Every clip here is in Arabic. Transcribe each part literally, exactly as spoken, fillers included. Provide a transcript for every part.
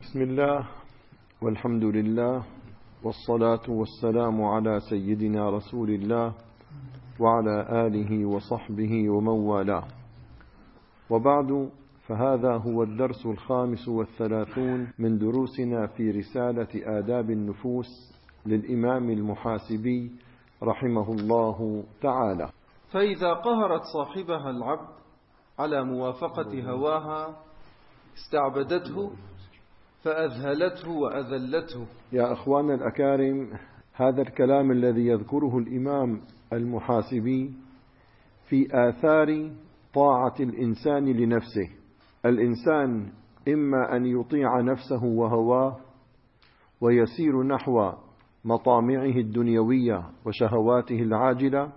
بسم الله والحمد لله والصلاة والسلام على سيدنا رسول الله وعلى آله وصحبه ومن والاه، وبعد، فهذا هو الدرس الخامس والثلاثون من دروسنا في رسالة آداب النفوس للإمام المحاسبي رحمه الله تعالى. فإذا قهرت صاحبها العبد على موافقة هواها استعبدته فأذهلته وأذلته. يا أخوان الأكارم، هذا الكلام الذي يذكره الإمام المحاسبي في آثار طاعة الإنسان لنفسه. الإنسان إما أن يطيع نفسه وهواه ويسير نحو مطامعه الدنيوية وشهواته العاجلة،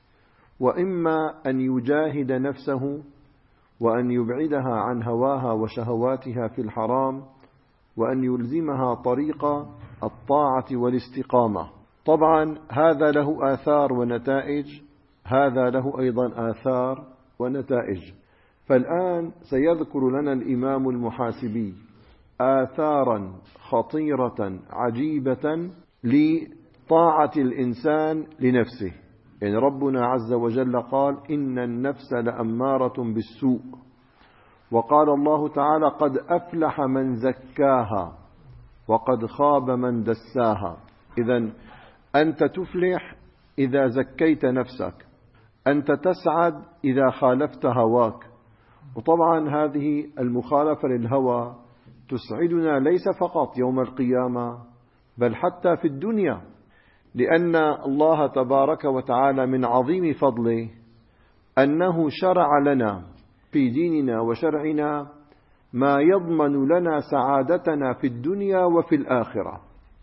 وإما أن يجاهد نفسه وأن يبعدها عن هواها وشهواتها في الحرام، وأن يلزمها طريق الطاعة والاستقامة. طبعا هذا له آثار ونتائج، هذا له أيضا آثار ونتائج. فالآن سيذكر لنا الإمام المحاسبي آثارا خطيرة عجيبة لطاعة الإنسان لنفسه. يعني ربنا عز وجل قال: إن النفس لأمارة بالسوء. وقال الله تعالى: قد أفلح من زكاها وقد خاب من دساها. إذن أنت تفلح إذا زكيت نفسك، أنت تسعد إذا خالفت هواك. وطبعا هذه المخالفة للهوى تسعدنا ليس فقط يوم القيامة بل حتى في الدنيا، لأن الله تبارك وتعالى من عظيم فضله أنه شرع لنا في ديننا وشرعنا ما يضمن لنا سعادتنا في الدنيا وفي الآخرة،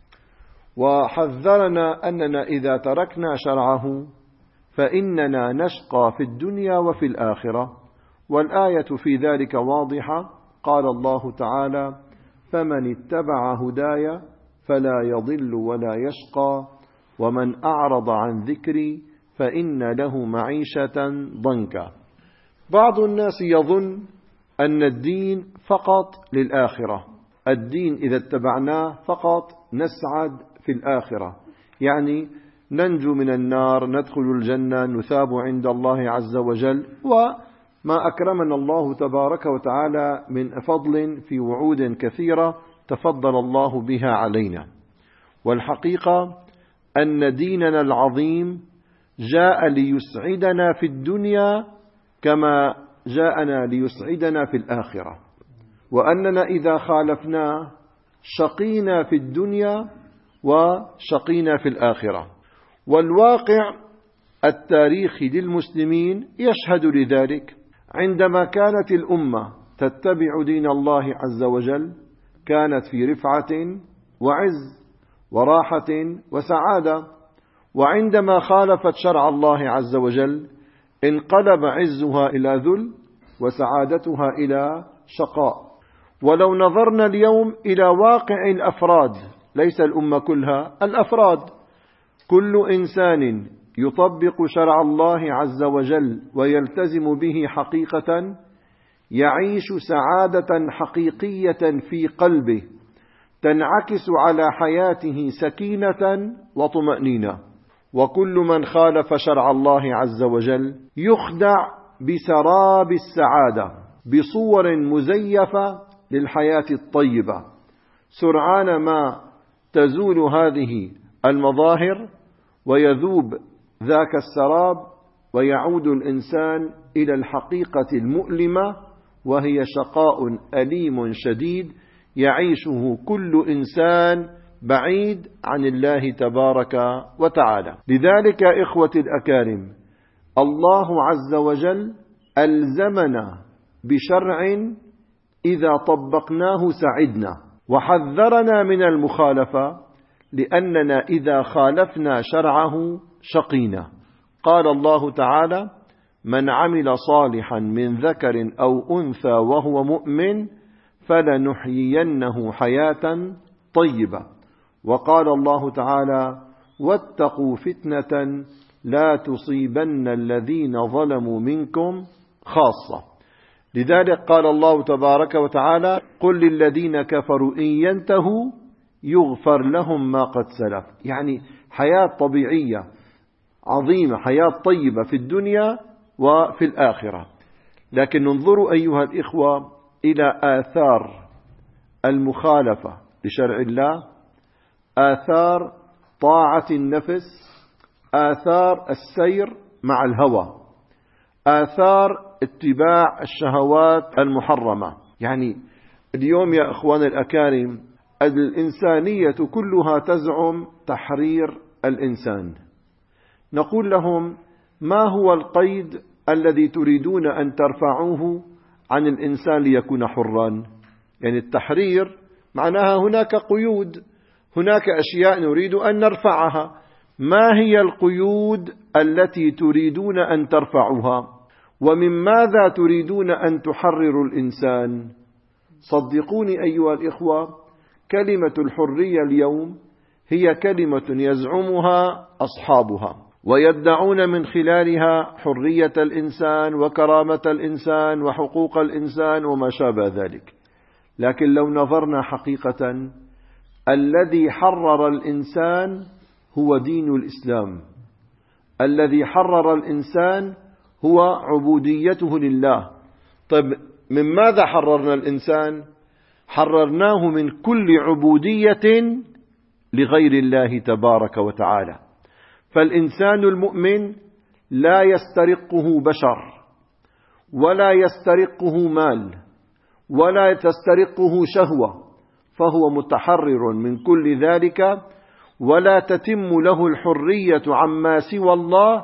وحذرنا أننا إذا تركنا شرعه فإننا نشقى في الدنيا وفي الآخرة. والآية في ذلك واضحة. قال الله تعالى: فمن اتبع هداي فلا يضل ولا يشقى ومن أعرض عن ذكري فإن له معيشة ضنكا. بعض الناس يظن أن الدين فقط للآخرة، الدين إذا اتبعناه فقط نسعد في الآخرة، يعني ننجو من النار، ندخل الجنة، نثاب عند الله عز وجل، وما أكرمنا الله تبارك وتعالى من فضل في وعود كثيرة تفضل الله بها علينا. والحقيقة أن ديننا العظيم جاء ليسعدنا في الدنيا كما جاءنا ليسعدنا في الآخرة، وأننا إذا خالفناه شقينا في الدنيا وشقينا في الآخرة. والواقع التاريخي للمسلمين يشهد لذلك. عندما كانت الأمة تتبع دين الله عز وجل كانت في رفعة وعز وراحة وسعادة، وعندما خالفت شرع الله عز وجل انقلب عزها إلى ذل وسعادتها إلى شقاء. ولو نظرنا اليوم إلى واقع الأفراد، ليس الأمة كلها، الأفراد، كل إنسان يطبق شرع الله عز وجل ويلتزم به حقيقة يعيش سعادة حقيقية في قلبه تنعكس على حياته سكينة وطمأنينة. وكل من خالف شرع الله عز وجل يخدع بسراب السعادة بصور مزيفة للحياة الطيبة. سرعان ما تزول هذه المظاهر ويذوب ذاك السراب ويعود الإنسان إلى الحقيقة المؤلمة، وهي شقاء أليم شديد يعيشه كل إنسان بعيد عن الله تبارك وتعالى. لذلك يا إخوة الأكارم، الله عز وجل ألزمنا بشرع إذا طبقناه سعدنا، وحذرنا من المخالفة لأننا إذا خالفنا شرعه شقينا. قال الله تعالى: من عمل صالحا من ذكر أو أنثى وهو مؤمن فلنحيينه حياة طيبة. وقال الله تعالى: واتقوا فتنة لا تصيبن الذين ظلموا منكم خاصة. لذلك قال الله تبارك وتعالى: قل للذين كفروا إن ينتهوا يغفر لهم ما قد سلف. يعني حياة طبيعية عظيمة، حياة طيبة في الدنيا وفي الآخرة. لكن انظروا أيها الإخوة إلى آثار المخالفة لشرع الله، آثار طاعة النفس، آثار السير مع الهوى، آثار اتباع الشهوات المحرمة. يعني اليوم يا أخوان الأكارم الإنسانية كلها تزعم تحرير الإنسان. نقول لهم: ما هو القيد الذي تريدون أن ترفعوه عن الإنسان ليكون حرا؟ يعني التحرير معناها هناك قيود، هناك أشياء نريد أن نرفعها. ما هي القيود التي تريدون أن ترفعوها؟ ومن ماذا تريدون أن تحرروا الإنسان؟ صدقوني أيها الإخوة، كلمة الحرية اليوم هي كلمة يزعمها أصحابها ويدعون من خلالها حرية الإنسان وكرامة الإنسان وحقوق الإنسان وما شابه ذلك. لكن لو نظرنا حقيقة، الذي حرر الإنسان هو دين الإسلام، الذي حرر الإنسان هو عبوديته لله. طيب من ماذا حررنا الإنسان؟ حررناه من كل عبودية لغير الله تبارك وتعالى. فالإنسان المؤمن لا يسترقه بشر ولا يسترقه مال ولا تسترقه شهوة، فهو متحرر من كل ذلك، ولا تتم له الحرية عما سوى الله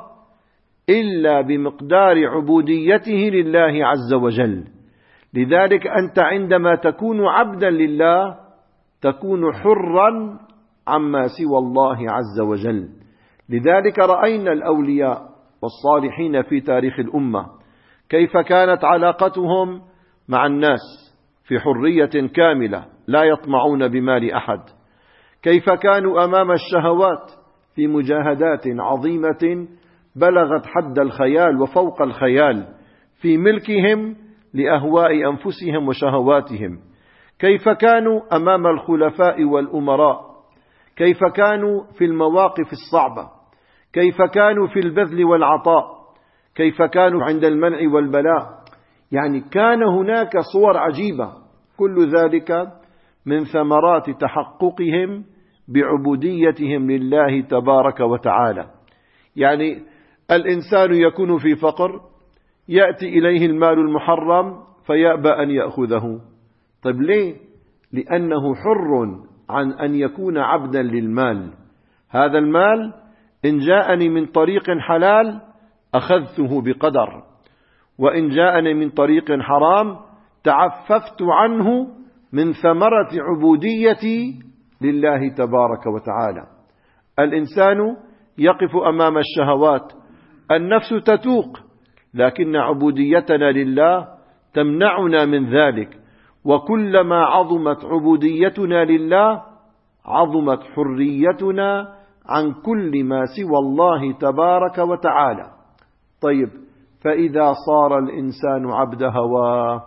إلا بمقدار عبوديته لله عز وجل. لذلك أنت عندما تكون عبدا لله تكون حرا عما سوى الله عز وجل. لذلك رأينا الأولياء والصالحين في تاريخ الأمة كيف كانت علاقتهم مع الناس في حرية كاملة، لا يطمعون بمال أحد. كيف كانوا أمام الشهوات في مجاهدات عظيمة بلغت حد الخيال وفوق الخيال في ملكهم لأهواء أنفسهم وشهواتهم. كيف كانوا أمام الخلفاء والأمراء، كيف كانوا في المواقف الصعبة، كيف كانوا في البذل والعطاء، كيف كانوا عند المنع والبلاء. يعني كان هناك صور عجيبة، كل ذلك من ثمرات تحققهم بعبوديتهم لله تبارك وتعالى. يعني الإنسان يكون في فقر، يأتي إليه المال المحرم فيأبى أن يأخذه. طيب ليه؟ لأنه حر عن أن يكون عبدا للمال. هذا المال إن جاءني من طريق حلال أخذته بقدر، وإن جاءني من طريق حرام تعففت عنه من ثمرة عبوديتي لله تبارك وتعالى. الإنسان يقف أمام الشهوات، النفس تتوق، لكن عبوديتنا لله تمنعنا من ذلك. وكلما عظمت عبوديتنا لله عظمت حريتنا عن كل ما سوى الله تبارك وتعالى. طيب فإذا صار الإنسان عبد هواه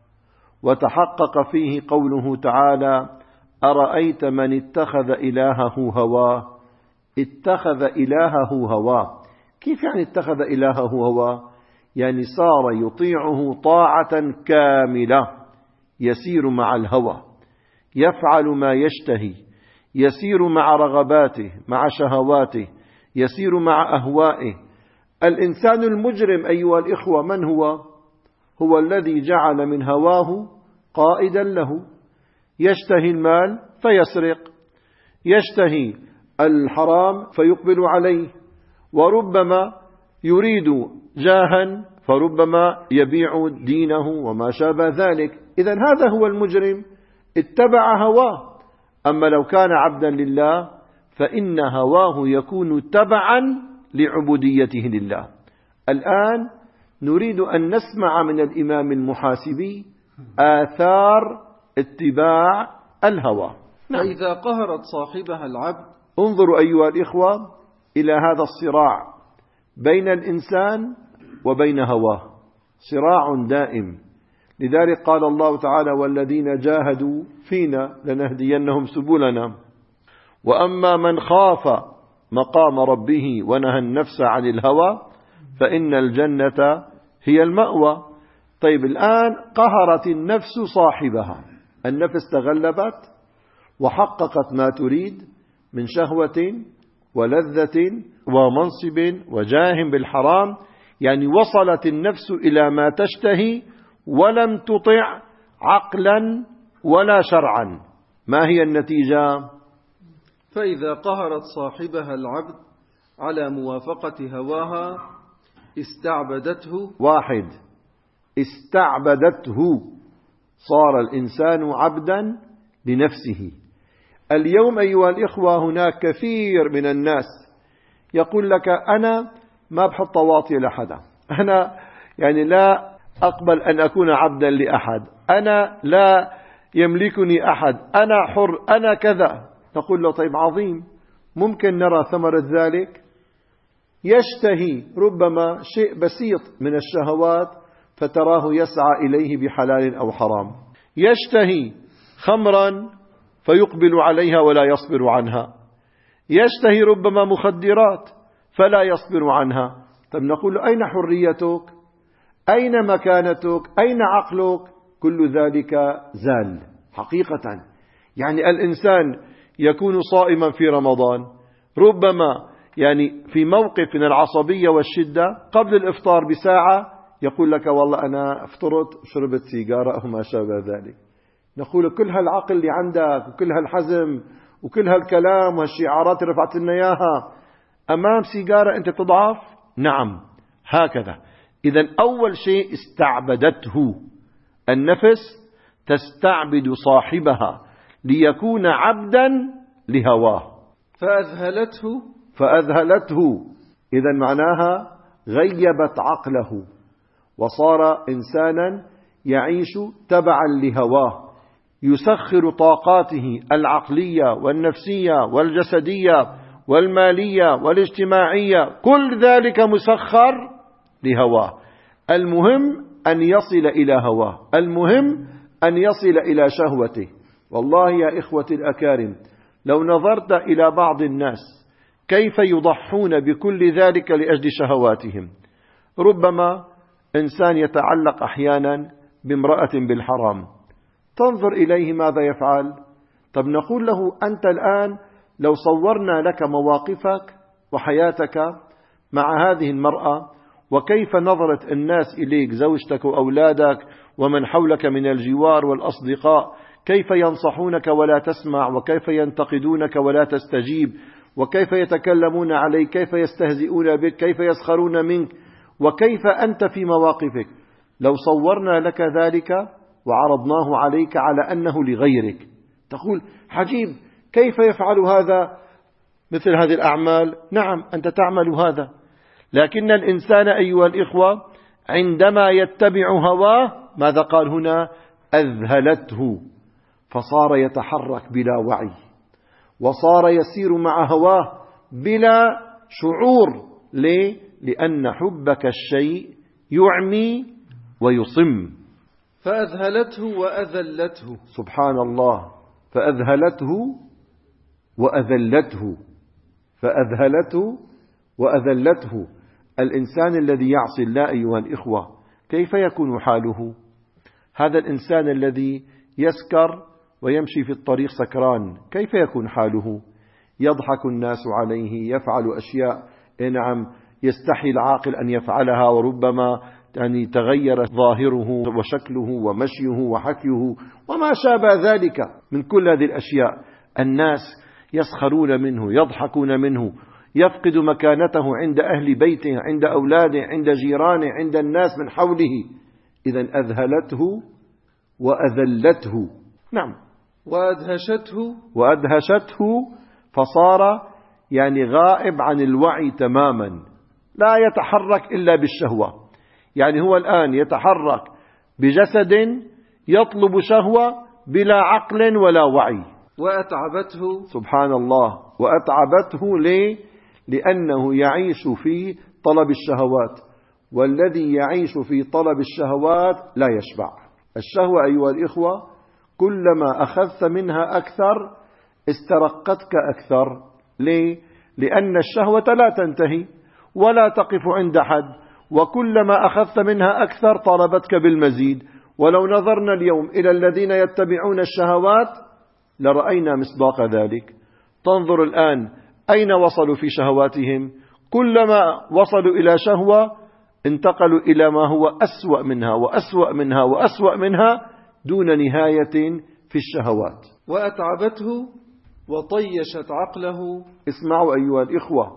وتحقق فيه قوله تعالى: أرأيت من اتخذ إلهه هواه. اتخذ إلهه هواه، كيف يعني اتخذ إلهه هواه؟ يعني صار يطيعه طاعة كاملة، يسير مع الهوى، يفعل ما يشتهي، يسير مع رغباته مع شهواته، يسير مع أهوائه. الإنسان المجرم أيها الإخوة من هو؟ هو الذي جعل من هواه قائدا له. يشتهي المال فيسرق، يشتهي الحرام فيقبل عليه، وربما يريد جاها فربما يبيع دينه وما شابه ذلك. إذن هذا هو المجرم، اتبع هواه. أما لو كان عبدا لله فإن هواه يكون تبعا لعبوديته لله. الآن نريد أن نسمع من الإمام المحاسبي آثار اتباع الهوى. نعم. فإذا قهرت صاحبها العبد. انظروا أيها الإخوة إلى هذا الصراع بين الإنسان وبين هواه، صراع دائم. لذلك قال الله تعالى والذين جاهدوا فينا لنهدينهم سبلنا. وأما من خاف مقام ربه ونهى النفس عن الهوى فإن الجنة هي المأوى. طيب الآن قهرت النفس صاحبها، النفس تغلبت وحققت ما تريد من شهوة ولذة ومنصب وجاه بالحرام، يعني وصلت النفس إلى ما تشتهي ولم تطع عقلا ولا شرعا. ما هي النتيجة؟ فإذا قهرت صاحبها العبد على موافقة هواها استعبدته. واحد، استعبدته، صار الإنسان عبدا لنفسه. اليوم أيها الإخوة هناك كثير من الناس يقول لك أنا ما بحط واطي لحدا، أنا يعني لا أقبل أن أكون عبدا لأحد، أنا لا يملكني أحد، أنا حر، أنا كذا. نقول له طيب عظيم، ممكن نرى ثمرة ذلك؟ يشتهي ربما شيء بسيط من الشهوات فتراه يسعى إليه بحلال أو حرام، يشتهي خمرا فيقبل عليها ولا يصبر عنها، يشتهي ربما مخدرات فلا يصبر عنها. طب نقول له أين حريتك؟ أين مكانتك؟ أين عقلك؟ كل ذلك زال حقيقة. يعني الإنسان يكون صائما في رمضان، ربما يعني في موقف من العصبية والشدة قبل الإفطار بساعة يقول لك والله أنا افطرت شربت سيجارة أو ما شابه ذلك. نقول كل هالعقل اللي عندك وكل هالحزم وكل هالكلام والشعارات اللي رفعت لنا إياها أمام سيجارة أنت تضعف؟ نعم هكذا. إذن أول شيء استعبدته النفس، تستعبد صاحبها ليكون عبدا لهواه. فأذهلته فأذهلته إذن معناها غيبت عقله وصار إنسانا يعيش تبعا لهواه، يسخر طاقاته العقلية والنفسية والجسدية والمالية والاجتماعية، كل ذلك مسخر لهواه. المهم أن يصل إلى هواه، المهم أن يصل إلى شهوته. والله يا إخوتي الأكارم لو نظرت إلى بعض الناس كيف يضحون بكل ذلك لأجل شهواتهم، ربما إنسان يتعلق أحيانا بامرأة بالحرام، تنظر إليه ماذا يفعل؟ طب نقول له أنت الآن لو صورنا لك مواقفك وحياتك مع هذه المرأة وكيف نظرت الناس إليك، زوجتك وأولادك ومن حولك من الجوار والأصدقاء، كيف ينصحونك ولا تسمع، وكيف ينتقدونك ولا تستجيب، وكيف يتكلمون عليك، كيف يستهزئون بك، كيف يسخرون منك، وكيف أنت في مواقفك. لو صورنا لك ذلك وعرضناه عليك على أنه لغيرك تقول عجيب كيف يفعل هذا مثل هذه الأعمال. نعم أنت تعمل هذا، لكن الإنسان أيها الإخوة عندما يتبع هواه ماذا قال هنا؟ أذهلته، فصار يتحرك بلا وعي وصار يسير مع هواه بلا شعور. ليه؟ لأن حبك الشيء يعمي ويصم. فأذهلته وأذلته. سبحان الله، فأذهلته وأذلته، فأذهلته وأذلته. الإنسان الذي يعصي الله أيها الإخوة كيف يكون حاله؟ هذا الإنسان الذي يسكر ويمشي في الطريق سكران كيف يكون حاله؟ يضحك الناس عليه، يفعل أشياء نعم يستحي العاقل أن يفعلها، وربما يعني تغير ظاهره وشكله ومشيه وحكيه وما شابه ذلك من كل هذه الأشياء. الناس يسخرون منه، يضحكون منه، يفقد مكانته عند أهل بيته، عند أولاده، عند جيرانه، عند الناس من حوله. إذن أذهلته وأذلته. نعم. وأدهشته وأدهشته، فصار يعني غائب عن الوعي تماما، لا يتحرك إلا بالشهوة. يعني هو الآن يتحرك بجسد يطلب شهوة بلا عقل ولا وعي. وأتعبته. سبحان الله. وأتعبته ليه؟ لأنه يعيش في طلب الشهوات، والذي يعيش في طلب الشهوات لا يشبع. الشهوة أيها الإخوة كلما أخذت منها أكثر استرقتك أكثر. ليه؟ لأن الشهوة لا تنتهي ولا تقف عند حد، وكلما أخذت منها أكثر طالبتك بالمزيد. ولو نظرنا اليوم إلى الذين يتبعون الشهوات لرأينا مصداق ذلك. تنظر الآن أين وصلوا في شهواتهم، كلما وصلوا إلى شهوة انتقلوا إلى ما هو أسوأ منها وأسوأ منها وأسوأ منها دون نهاية في الشهوات. وأتعبته وطيشت عقله. اسمعوا أيها الإخوة،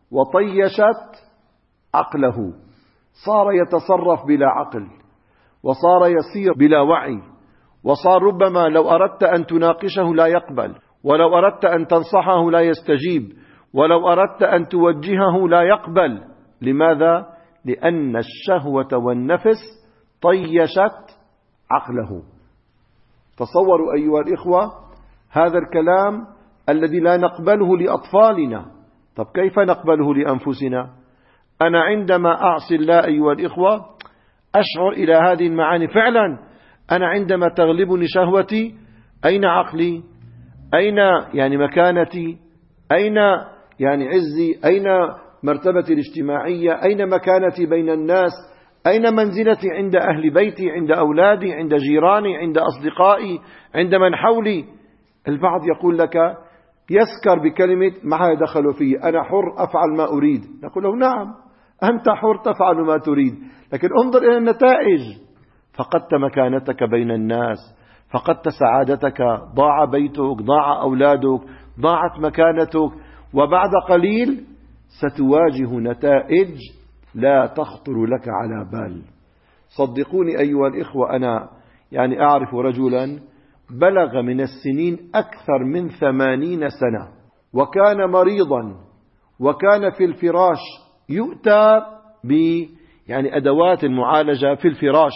وطيشت عقله، صار يتصرف بلا عقل، وصار يسير بلا وعي، وصار ربما لو أردت أن تناقشه لا يقبل، ولو أردت أن تنصحه لا يستجيب، ولو أردت أن توجهه لا يقبل. لماذا؟ لأن الشهوة والنفس طيشت عقله. تصوروا أيها الإخوة هذا الكلام الذي لا نقبله لأطفالنا، طب كيف نقبله لأنفسنا؟ أنا عندما أعصي الله أيها الإخوة أشعر إلى هذه المعاني فعلا. أنا عندما تغلبني شهوتي أين عقلي؟ أين يعني مكانتي؟ أين يعني عزي؟ أين مرتبتي الاجتماعية؟ أين مكانتي بين الناس؟ أين منزلتي عند أهل بيتي، عند أولادي، عند جيراني، عند أصدقائي، عند من حولي؟ البعض يقول لك يسكر بكلمة ما دخلوا فيه، أنا حر أفعل ما أريد. نقول له نعم أنت حر تفعل ما تريد، لكن انظر إلى النتائج. فقدت مكانتك بين الناس، فقدت سعادتك، ضاع بيتك، ضاع أولادك، ضاعت مكانتك، وبعد قليل ستواجه نتائج لا تخطر لك على بال. صدقوني أيها الإخوة، أنا يعني أعرف رجلا بلغ من السنين أكثر من ثمانين سنة، وكان مريضا، وكان في الفراش يؤتى ب يعني أدوات المعالجة في الفراش،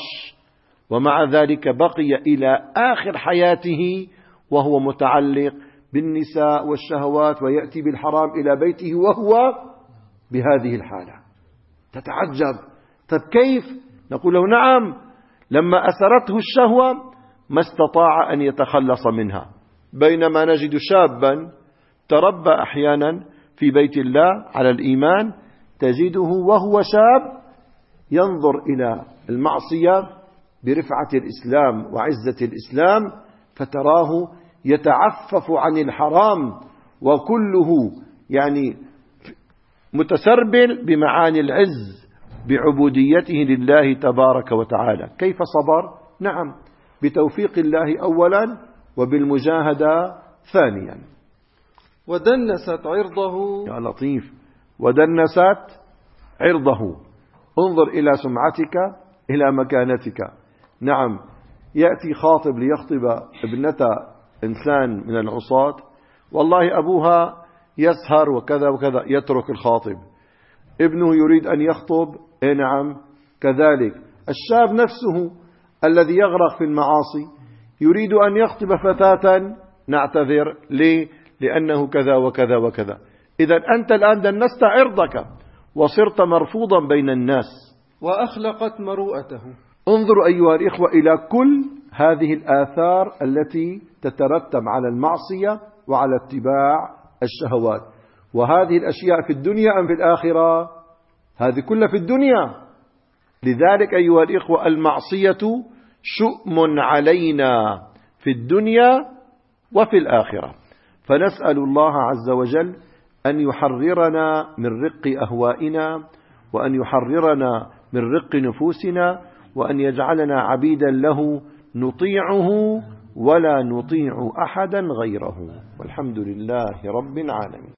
ومع ذلك بقي إلى آخر حياته وهو متعلق بالنساء والشهوات، ويأتي بالحرام إلى بيته وهو بهذه الحالة. تتعجب، طب كيف؟ نقول له نعم لما أسرته الشهوة ما استطاع أن يتخلص منها. بينما نجد شابا تربى أحيانا في بيت الله على الإيمان، تجده وهو شاب ينظر إلى المعصية برفعة الإسلام وعزة الإسلام، فتراه يتعفف عن الحرام، وكله يعني متسربل بمعاني العز بعبوديته لله تبارك وتعالى. كيف صبر؟ نعم بتوفيق الله أولا وبالمجاهدة ثانيا. ودنست عرضه. يا لطيف، ودنست عرضه. انظر إلى سمعتك، إلى مكانتك. نعم يأتي خاطب ليخطب ابنة إنسان من العصاة، والله أبوها يسهر وكذا وكذا، يترك الخاطب. ابنه يريد أن يخطب، إيه نعم كذلك. الشاب نفسه الذي يغرق في المعاصي يريد أن يخطب فتاة، نعتذر، ليه؟ لأنه كذا وكذا وكذا. إذا أنت الآن دنست عرضك وصرت مرفوضا بين الناس، وأخلقت مروءته. انظروا أيها الإخوة إلى كل هذه الآثار التي تترتب على المعصية وعلى اتباع الشهوات. وهذه الأشياء في الدنيا أم في الآخرة؟ هذه كلها في الدنيا. لذلك أيها الإخوة المعصية شؤم علينا في الدنيا وفي الآخرة. فنسأل الله عز وجل أن يحررنا من رق أهوائنا، وأن يحررنا من رق نفوسنا، وأن يجعلنا عبيدا له نطيعه ولا نطيع أحدا غيره. والحمد لله رب العالمين.